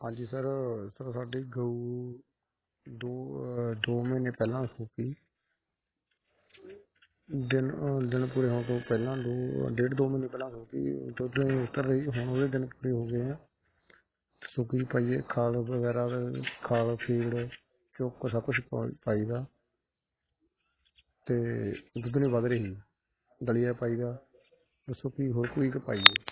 ਹਾਂਜੀ sir. Sir ਸਾਡੀ ਗਊ ਦੋ ਮਹੀਨੇ ਪਹਿਲਾਂ ਸੂਪੀ। ਦਿਨ ਪੂਰੇ ਹੋਣ ਤੋਂ ਪਹਿਲਾਂ 2.5 ਮਹੀਨੇ ਪਹਿਲਾਂ ਸੂਪੀ। ਦੁੱਧ ਉਤਰ ਰਹੀ, ਹੁਣ ਉਹਦੇ ਦਿਨ ਪੂਰੇ ਹੋ ਗਏ ਆ। ਸੂਕੀ ਪਾਈਏ, ਖਾਲ ਵਗੈਰਾ, ਖਾਲ ਫੀਡ ਚੁੱਕ ਸਭ ਕੁਛ ਪਾਈਦਾ ਤੇ ਦੁੱਧ ਨਹੀਂ ਵੱਧ ਰਹੀ। ਦਲੀਆ ਪਾਈਦਾ। ਦੱਸੋ ਕੀ ਹੋਰ ਕੋਈ ਪਾਈਏ?